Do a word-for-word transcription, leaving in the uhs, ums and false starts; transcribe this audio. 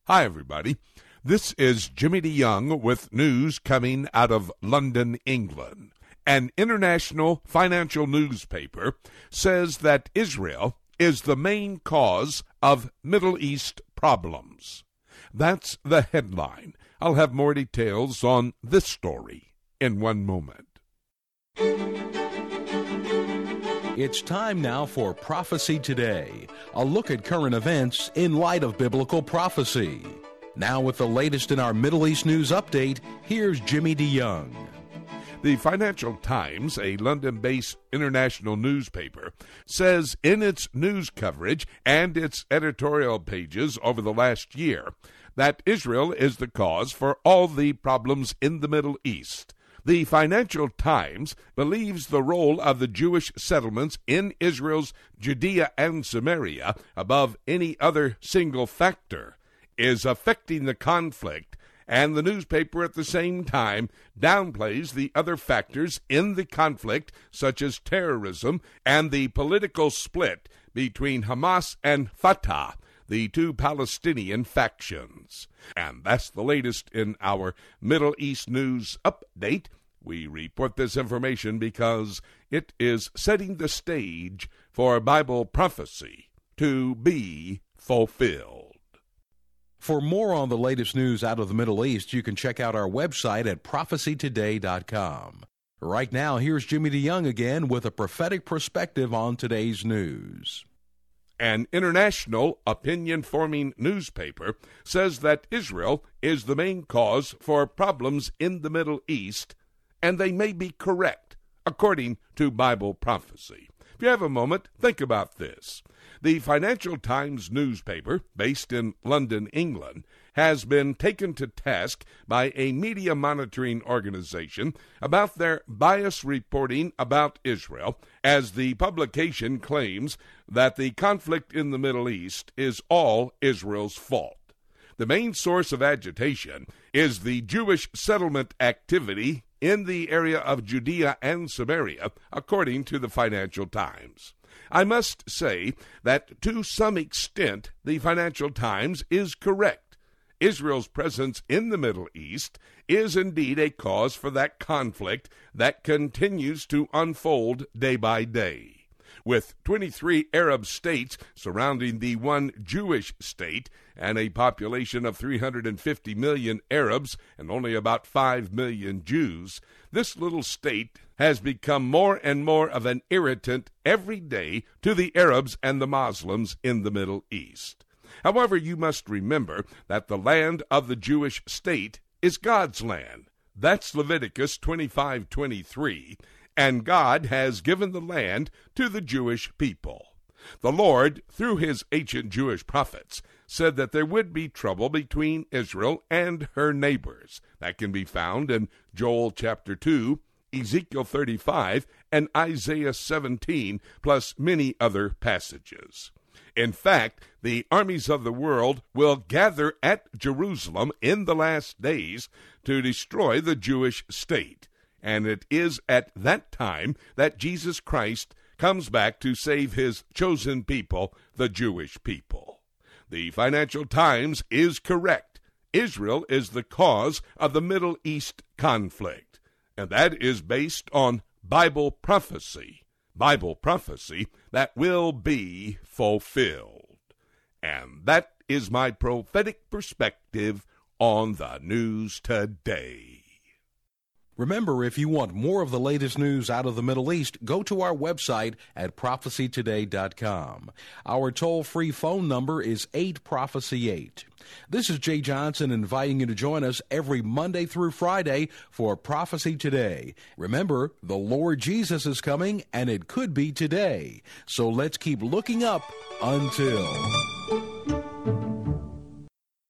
Hi, everybody. This is Jimmy DeYoung with news coming out of London, England. An international financial newspaper says that Israel is the main cause of Middle East problems. That's the headline. I'll have more details on this story in one moment. It's time now for Prophecy Today, a look at current events in light of biblical prophecy. Now with the latest in our Middle East news update, here's Jimmy DeYoung. The Financial Times, a London-based international newspaper, says in its news coverage and its editorial pages over the last year that Israel is the cause for all the problems in the Middle East. The Financial Times believes the role of the Jewish settlements in Israel's Judea and Samaria, above any other single factor, is affecting the conflict, and the newspaper at the same time downplays the other factors in the conflict, such as terrorism and the political split between Hamas and Fatah, the two Palestinian factions. And that's the latest in our Middle East news update. We report this information because it is setting the stage for Bible prophecy to be fulfilled. For more on the latest news out of the Middle East, you can check out our website at prophecy today dot com. Right now, here's Jimmy DeYoung again with a prophetic perspective on today's news. An international opinion-forming newspaper says that Israel is the main cause for problems in the Middle East, and they may be correct, according to Bible prophecy. If you have a moment, think about this. The Financial Times newspaper, based in London, England, has been taken to task by a media monitoring organization about their bias reporting about Israel, as the publication claims that the conflict in the Middle East is all Israel's fault. The main source of agitation is the Jewish settlement activity in the area of Judea and Samaria, according to the Financial Times. I must say that to some extent the Financial Times is correct. Israel's presence in the Middle East is indeed a cause for that conflict that continues to unfold day by day. With twenty-three Arab states surrounding the one Jewish state and a population of three hundred fifty million Arabs and only about five million Jews, this little state has become more and more of an irritant every day to the Arabs and the Muslims in the Middle East. However, you must remember that the land of the Jewish state is God's land. That's Leviticus twenty-five twenty-three. And God has given the land to the Jewish people. The Lord, through his ancient Jewish prophets, said that there would be trouble between Israel and her neighbors. That can be found in Joel chapter two, Ezekiel thirty-five, and Isaiah seventeen, plus many other passages. In fact, the armies of the world will gather at Jerusalem in the last days to destroy the Jewish state. And it is at that time that Jesus Christ comes back to save his chosen people, the Jewish people. The Financial Times is correct. Israel is the cause of the Middle East conflict, and that is based on Bible prophecy, Bible prophecy that will be fulfilled. And that is my prophetic perspective on the news today. Remember, if you want more of the latest news out of the Middle East, go to our website at prophecy today dot com. Our toll-free phone number is eight prophecy eight. This is Jay Johnson inviting you to join us every Monday through Friday for Prophecy Today. Remember, the Lord Jesus is coming, and it could be today. So let's keep looking up until...